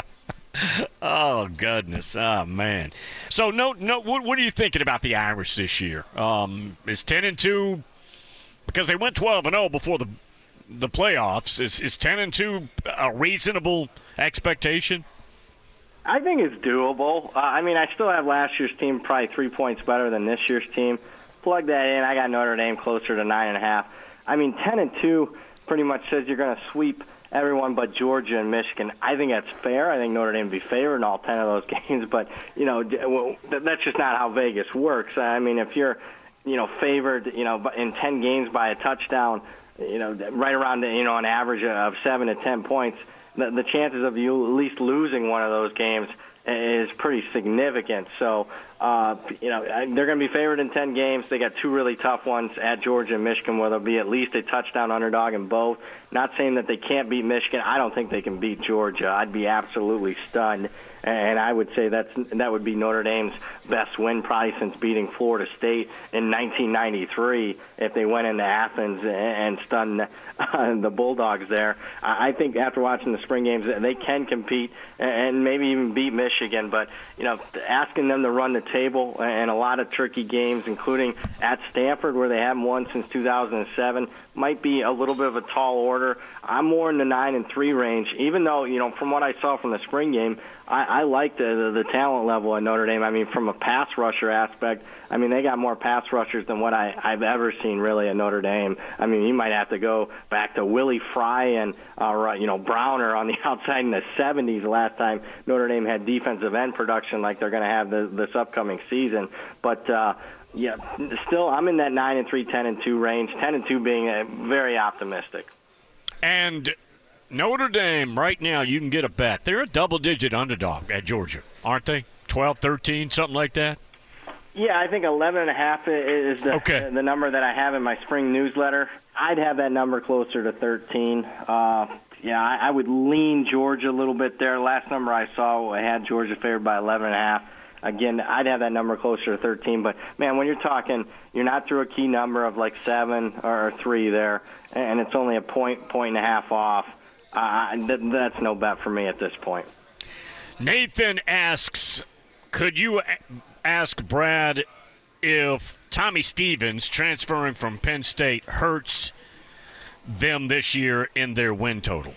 Oh, goodness. Oh, man. So, no, no. What, what are you thinking about the Irish this year? Um, is ten and two... Because they went twelve and oh before the the playoffs. Is is ten and two a reasonable expectation? I think it's doable. Uh, I mean, I still have last year's team probably three points better than this year's team. Plug that in, I got Notre Dame closer to nine and a half. I mean, ten and two pretty much says you're going to sweep everyone but Georgia and Michigan. I think that's fair. I think Notre Dame would be favored in all ten of those games. But you know, that's just not how Vegas works. I mean, if you're you know, favored, you know, in ten games by a touchdown, you know, right around, you know, an average of seven to ten points, the, the chances of you at least losing one of those games is pretty significant. So, uh, you know, they're going to be favored in ten games. They got two really tough ones at Georgia and Michigan where they'll be at least a touchdown underdog in both. Not saying that they can't beat Michigan. I don't think they can beat Georgia. I'd be absolutely stunned. And I would say that's that would be Notre Dame's best win probably since beating Florida State in nineteen ninety-three if they went into Athens and stunned uh, the Bulldogs there. I think after watching the spring games, they can compete and maybe even beat Michigan. But, you know, asking them to run the table and a lot of tricky games, including at Stanford where they haven't won since two thousand seven, might be a little bit of a tall order. I'm more in the nine and three range, even though, you know, from what I saw from the spring game, uh, I, I like the, the the talent level at Notre Dame. I mean, from a pass rusher aspect, I mean, they got more pass rushers than what I, I've ever seen really at Notre Dame. I mean, you might have to go back to Willie Fry and uh, you know Browner on the outside in the seventies. The last time Notre Dame had defensive end production like they're going to have the, this upcoming season, but. Uh, Yeah, still, I'm in that nine and three, ten and two range. Ten and two being uh, very optimistic. And Notre Dame right now, you can get a bet. They're a double-digit underdog at Georgia, aren't they? twelve, thirteen, something like that. Yeah, I think eleven and a half is the okay. the number that I have in my spring newsletter. I'd have that number closer to thirteen. Uh, yeah, I, I would lean Georgia a little bit there. Last number I saw, I had Georgia favored by eleven and a half. Again, I'd have that number closer to thirteen. But, man, when you're talking, you're not through a key number of like seven or three there, and it's only a point, point and a half off. Uh, th- that's no bet for me at this point. Nathan asks, could you ask Brad if Tommy Stevens transferring from Penn State hurts them this year in their win total?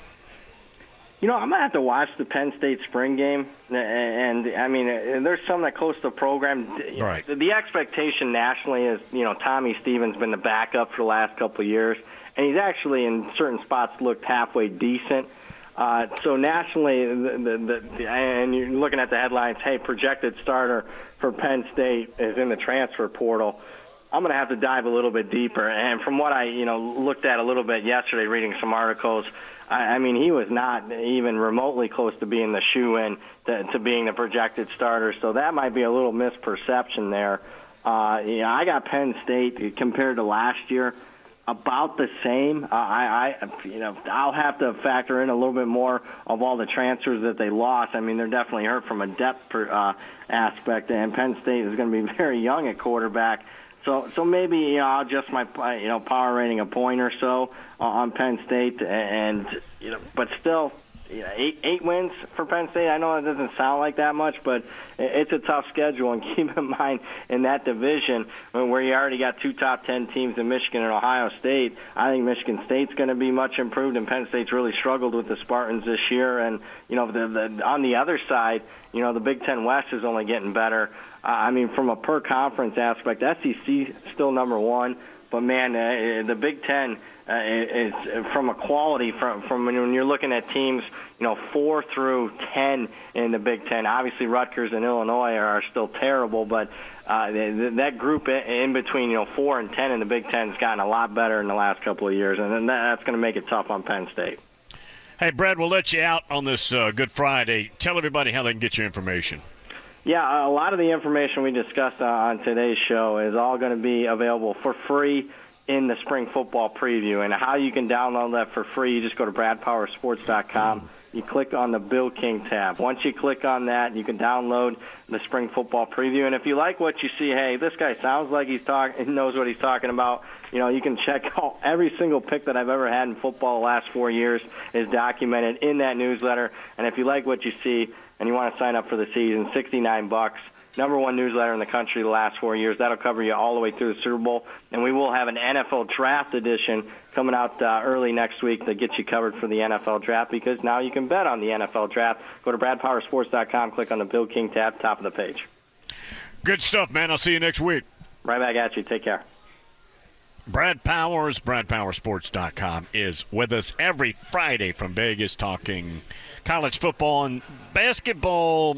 You know, I'm going to have to watch the Penn State spring game. And, I mean, there's some that close to the program. Right. The expectation nationally is, you know, Tommy Stevens been the backup for the last couple of years. And he's actually, in certain spots, looked halfway decent. Uh, so nationally, the, the, the, and you're looking at the headlines, hey, projected starter for Penn State is in the transfer portal. I'm going to have to dive a little bit deeper. And from what I, you know, looked at a little bit yesterday, reading some articles, I, I mean, he was not even remotely close to being the shoe-in to, to being the projected starter. So that might be a little misperception there. Uh, you know, I got Penn State compared to last year about the same. Uh, I, I, you know, I'll have to factor in a little bit more of all the transfers that they lost. I mean, they're definitely hurt from a depth per, uh, aspect, and Penn State is going to be very young at quarterback. So, so maybe you know I'll adjust my you know power rating a point or so on Penn State, and you know, but still, you know, eight eight wins for Penn State. I know it doesn't sound like that much, but it's a tough schedule. And keep in mind in that division where you already got two top ten teams in Michigan and Ohio State, I think Michigan State's going to be much improved, and Penn State's really struggled with the Spartans this year. And you know, the, the, on the other side, you know, the Big Ten West is only getting better. Uh, I mean, from a per-conference aspect, S E C still number one. But, man, uh, the Big Ten uh, is, from a quality, from, from when you're looking at teams, you know, four through ten in the Big Ten. Obviously, Rutgers and Illinois are, are still terrible, but uh, that group in between, you know, four and ten in the Big Ten has gotten a lot better in the last couple of years, and then that's going to make it tough on Penn State. Hey, Brad, we'll let you out on this uh, Good Friday. Tell everybody how they can get your information. Yeah, a lot of the information we discussed on today's show is all going to be available for free in the spring football preview. And how you can download that for free, you just go to brad power sports dot com. You click on the Bill King tab. Once you click on that, you can download the spring football preview. And if you like what you see, hey, this guy sounds like he's talk- he knows what he's talking about, you know, you can check out every single pick that I've ever had in football the last four years is documented in that newsletter. And if you like what you see and you want to sign up for the season, sixty-nine bucks. Number one newsletter in the country the last four years. That'll cover you all the way through the Super Bowl. And we will have an N F L Draft edition coming out uh, early next week that gets you covered for the N F L Draft, because now you can bet on the N F L Draft. Go to brad power sports dot com, click on the Bill King tab, top of the page. Good stuff, man. I'll see you next week. Right back at you. Take care. Brad Powers, brad power sports dot com, is with us every Friday from Vegas talking college football and basketball,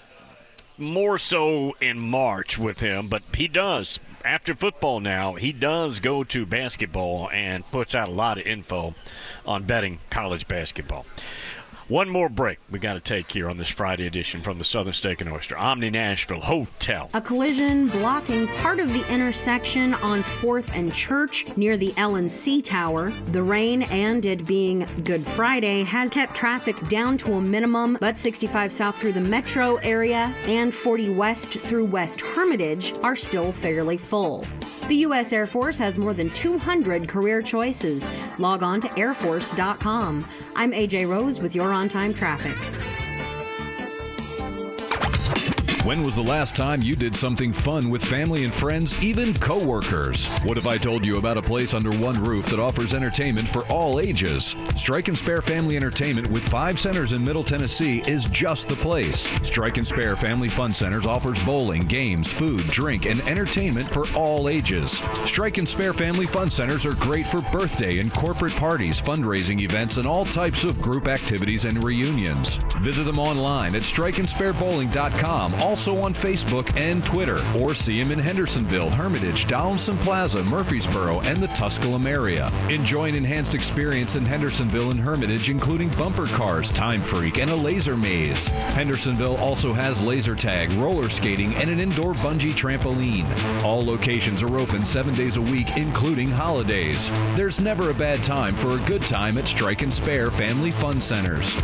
more so in March with him, but he does. After football now, he does go to basketball and puts out a lot of info on betting college basketball. One more break we got to take here on this Friday edition from the Southern Steak and Oyster Omni Nashville Hotel. A collision blocking part of the intersection on fourth and Church near the L and C Tower. The rain and it being Good Friday has kept traffic down to a minimum, but sixty-five south through the metro area and forty west through West Hermitage are still fairly full. The U S Air Force has more than two hundred career choices. Log on to air force dot com. I'm A J Rose with your on-time traffic. When was the last time you did something fun with family and friends, even coworkers? What if I told you about a place under one roof that offers entertainment for all ages? Strike and Spare Family Entertainment with five centers in Middle Tennessee is just the place. Strike and Spare Family Fun Centers offers bowling, games, food, drink, and entertainment for all ages. Strike and Spare Family Fun Centers are great for birthday and corporate parties, fundraising events, and all types of group activities and reunions. Visit them online at strike and spare bowling dot com, also on Facebook and Twitter, or see them in Hendersonville, Hermitage, Donaldson Plaza, Murfreesboro, and the Tusculum area. Enjoy an enhanced experience in Hendersonville and Hermitage, including bumper cars, Time Freak, and a laser maze. Hendersonville also has laser tag, roller skating, and an indoor bungee trampoline. All locations are open seven days a week, including holidays. There's never a bad time for a good time at Strike and Spare Family Fun Centers.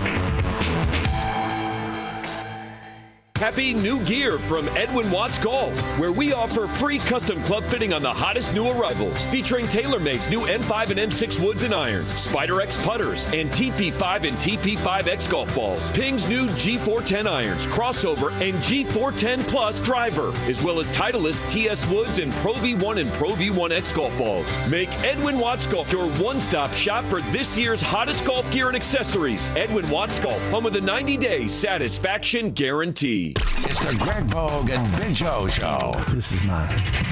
Happy New Gear from Edwin Watts Golf, where we offer free custom club fitting on the hottest new arrivals, featuring TaylorMade's new M five and M six woods and irons, Spider X putters, and T P five and T P five X golf balls, Ping's new G four ten irons, crossover, and G four ten Plus driver, as well as Titleist T S woods and Pro V one and Pro V one X golf balls. Make Edwin Watts Golf your one-stop shop for this year's hottest golf gear and accessories. Edwin Watts Golf, home of the ninety-day satisfaction guarantee. It's the Greg Vogue and Big Joe Show. This is not.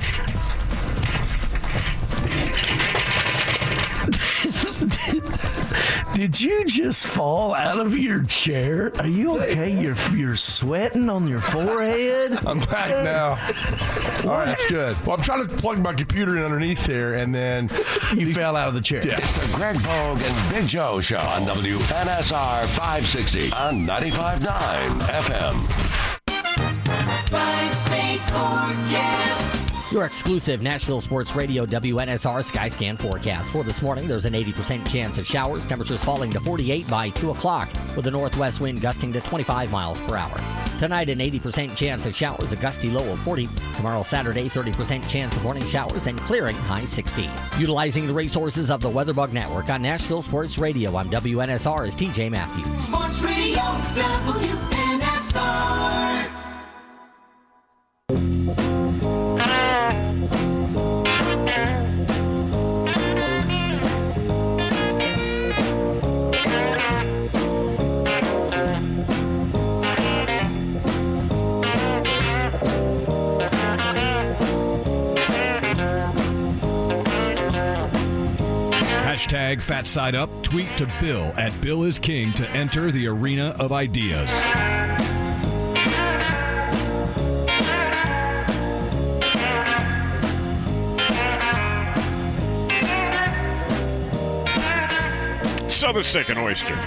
Did you just fall out of your chair? Are you okay? You're you're sweating on your forehead? I'm back now. All right, that's good. Well, I'm trying to plug my computer in underneath there, and then you fell out of the chair. Yeah. It's the Greg Vogue and Big Joe Show on W N S R five sixty on ninety-five point nine F M. Five-state forecast. Your exclusive Nashville Sports Radio W N S R Skyscan forecast. For this morning, there's an eighty percent chance of showers. Temperatures falling to forty-eight by two o'clock, with a northwest wind gusting to twenty-five miles per hour. Tonight, an eighty percent chance of showers, a gusty low of forty. Tomorrow, Saturday, thirty percent chance of morning showers, and clearing, high sixty. Utilizing the resources of the Weatherbug Network on Nashville Sports Radio, I'm W N S R's T J Matthews. Sports Radio W N S R. Hashtag Fat Side Up. Tweet to Bill at Bill is King to enter the arena of ideas. Southern Steak and Oyster.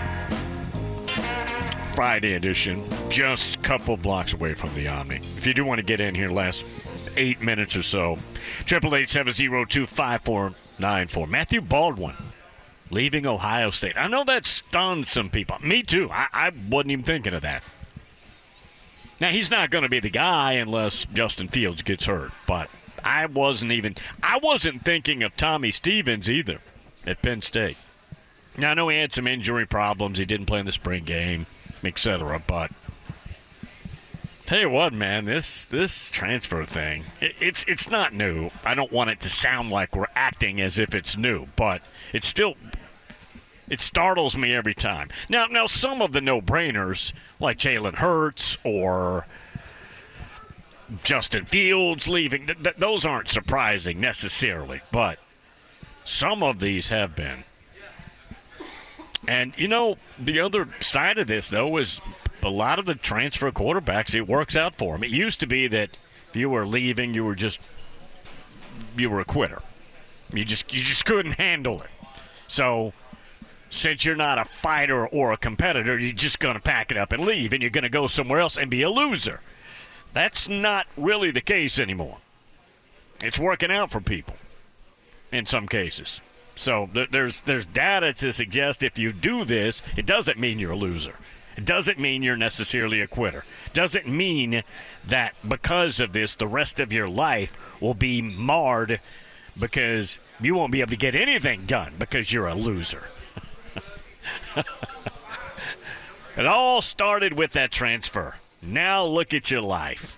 Friday edition. Just a couple blocks away from the Omni. If you do want to get in here last eight minutes or so, triple eight seven zero two five four nine four. Matthew Baldwin leaving Ohio State. I know that stunned some people. Me too. I, I wasn't even thinking of that. Now, he's not going to be the guy unless Justin Fields gets hurt. But I wasn't even – I wasn't thinking of Tommy Stevens either at Penn State. Now, I know he had some injury problems. He didn't play in the spring game, et cetera. But tell you what, man, this this transfer thing, it, it's it's not new. I don't want it to sound like we're acting as if it's new, but it's still it startles me every time. Now, now some of the no-brainers, like Jalen Hurts or Justin Fields leaving, th- th- those aren't surprising necessarily, but some of these have been. And, you know, the other side of this, though, is a lot of the transfer quarterbacks, it works out for them. It used to be that if you were leaving, you were just you were a quitter. You just you just couldn't handle it. So since you're not a fighter or a competitor, you're just going to pack it up and leave, and you're going to go somewhere else and be a loser. That's not really the case anymore. It's working out for people in some cases. So th- there's there's data to suggest if you do this, it doesn't mean you're a loser. It doesn't mean you're necessarily a quitter. It doesn't mean that because of this, the rest of your life will be marred because you won't be able to get anything done because you're a loser. It all started with that transfer. Now look at your life.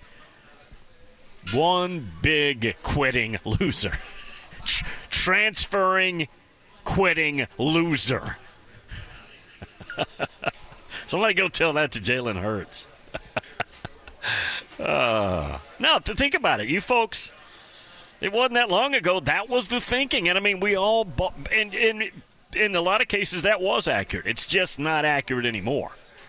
One big quitting loser. Tr- transferring, quitting loser. Somebody go tell that to Jalen Hurts. uh, no, to think about it. You folks, it wasn't that long ago. That was the thinking. And, I mean, we all – and in in a lot of cases, that was accurate. It's just not accurate anymore.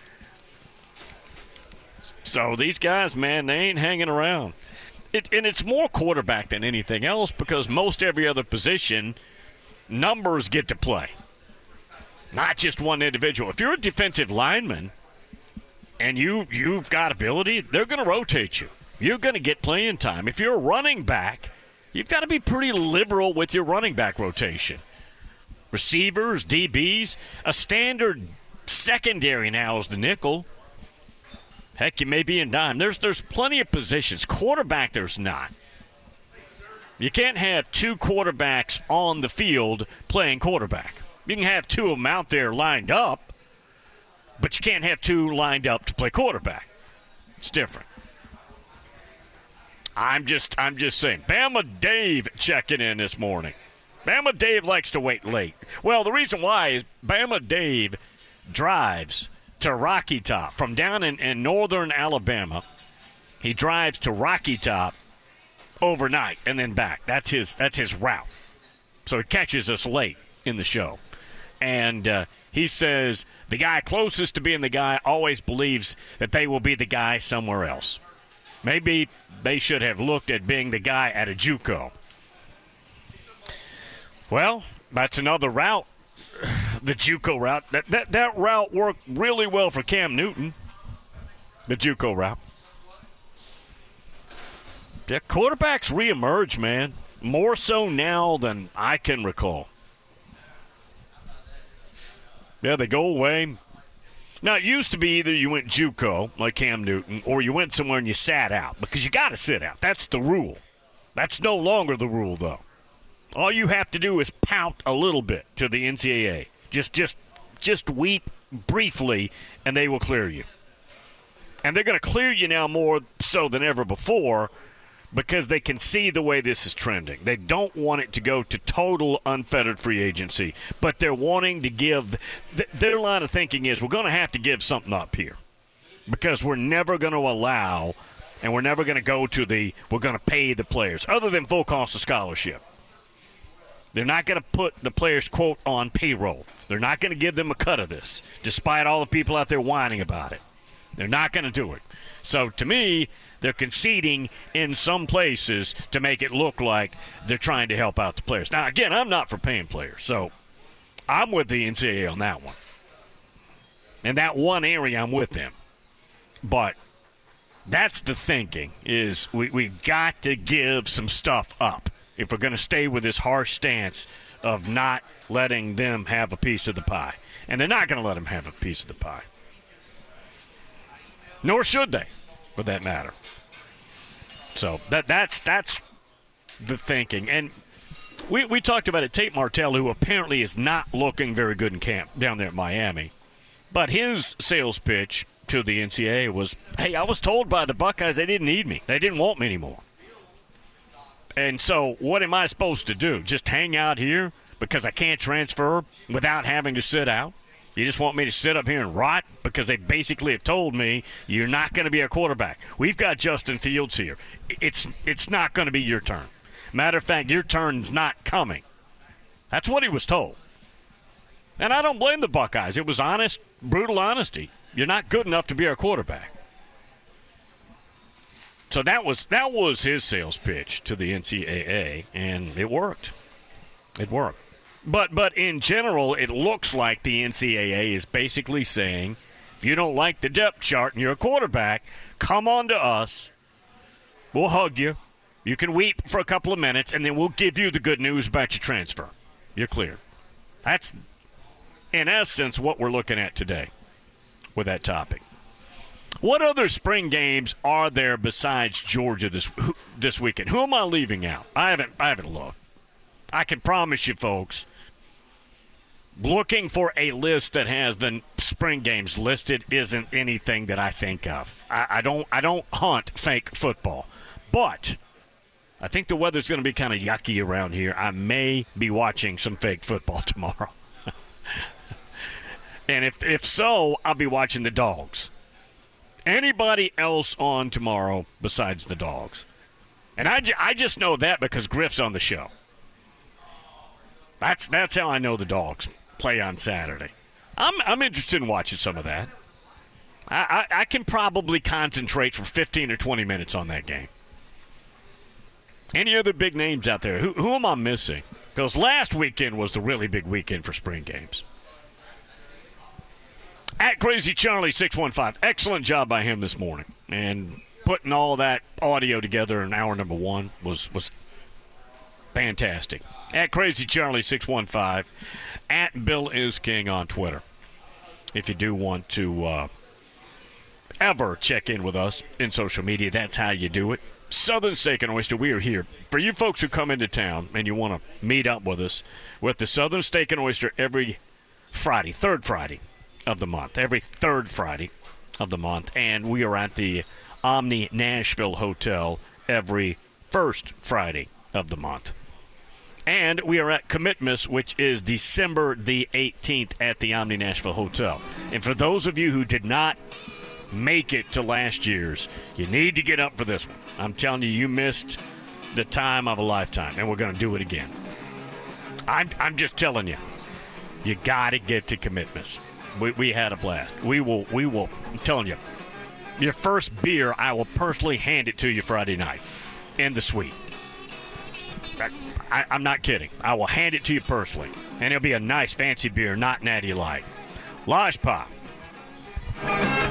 So these guys, man, they ain't hanging around. It, and it's more quarterback than anything else because most every other position, numbers get to play. Not just one individual. If you're a defensive lineman and you, you've got ability, they're going to rotate you. You're going to get playing time. If you're a running back, you've got to be pretty liberal with your running back rotation. Receivers, D Bs, a standard secondary now is the nickel. Heck, you may be in dime. There's there's plenty of positions. Quarterback, there's not. You can't have two quarterbacks on the field playing quarterback. You can have two of them out there lined up, but you can't have two lined up to play quarterback. It's different. I'm just I'm just saying. Bama Dave checking in this morning. Bama Dave likes to wait late. Well, the reason why is Bama Dave drives to Rocky Top from down in, in northern Alabama. He drives to Rocky Top overnight and then back. That's his that's his route. So he catches us late in the show. And uh, he says the guy closest to being the guy always believes that they will be the guy somewhere else. Maybe they should have looked at being the guy at a JUCO. Well, that's another route. The JUCO route. That, that that route worked really well for Cam Newton. The JUCO route. Yeah, quarterbacks reemerge, man. More so now than I can recall. Yeah, they go away. Now, it used to be either you went JUCO, like Cam Newton, or you went somewhere and you sat out, because you got to sit out. That's the rule. That's no longer the rule, though. All you have to do is pout a little bit to the N C double A. Just, just, just weep briefly, and they will clear you. And they're going to clear you now more so than ever before because they can see the way this is trending. They don't want it to go to total unfettered free agency, but they're wanting to give th- – their line of thinking is we're going to have to give something up here because we're never going to allow and we're never going to go to the – we're going to pay the players other than full cost of scholarship. They're not going to put the players, quote, on payroll. They're not going to give them a cut of this, despite all the people out there whining about it. They're not going to do it. So, to me, they're conceding in some places to make it look like they're trying to help out the players. Now, again, I'm not for paying players, so I'm with the N C double A on that one. In that one area, I'm with them. But that's the thinking, is we, we've got to give some stuff up if we're going to stay with this harsh stance of not letting them have a piece of the pie. And they're not going to let them have a piece of the pie. Nor should they, for that matter. So that that's that's the thinking. And we, we talked about it, Tate Martell, who apparently is not looking very good in camp down there at Miami. But his sales pitch to the N C double A was, hey, I was told by the Buckeyes they didn't need me. They didn't want me anymore. And so what am I supposed to do? Just hang out here because I can't transfer without having to sit out? You just want me to sit up here and rot because they basically have told me you're not going to be a quarterback. We've got Justin Fields here. It's it's not going to be your turn. Matter of fact, your turn's not coming. That's what he was told. And I don't blame the Buckeyes. It was honest, brutal honesty. You're not good enough to be our quarterback. So that was that was his sales pitch to the N C double A, and it worked. It worked. But but in general, it looks like the N C double A is basically saying, if you don't like the depth chart and you're a quarterback, come on to us. We'll hug you. You can weep for a couple of minutes, and then we'll give you the good news about your transfer. You're cleared. That's, in essence, what we're looking at today with that topic. What other spring games are there besides Georgia this this weekend? Who am I leaving out? I haven't I haven't looked. I can promise you, folks, looking for a list that has the spring games listed isn't anything that I think of. I, I don't I don't hunt fake football. But I think the weather's going to be kind of yucky around here. I may be watching some fake football tomorrow. And if if so, I'll be watching the Dogs. Anybody else on tomorrow besides the Dogs? And I, ju- I just know that because Griff's on the show. That's that's how I know the Dogs play on Saturday. I'm I'm interested in watching some of that. I, I, I can probably concentrate for fifteen or twenty minutes on that game. Any other big names out there? Who, who am I missing? Because last weekend was the really big weekend for spring games. At Crazy Charlie six one five, excellent job by him this morning. And putting all that audio together in hour number one was, was fantastic. At Crazy Charlie six one five, at Bill is King on Twitter. If you do want to uh, ever check in with us in social media, that's how you do it. Southern Steak and Oyster, we are here. For you folks who come into town and you want to meet up with us, we're at the Southern Steak and Oyster every Friday, third Friday of the month, every third Friday of the month. And we are at the Omni Nashville Hotel every first Friday of the month. And we are at Commitmas, which is December the eighteenth at the Omni Nashville Hotel. And for those of you who did not make it to last year's, you need to get up for this one. I'm telling you, you missed the time of a lifetime, and we're going to do it again. I'm, I'm just telling you, you got to get to Commitmas. We, we had a blast. We will, we will, I'm telling you, your first beer, I will personally hand it to you Friday night in the suite. I, I, I'm not kidding. I will hand it to you personally. And it'll be a nice fancy beer, not Natty Light. Lodge Pop.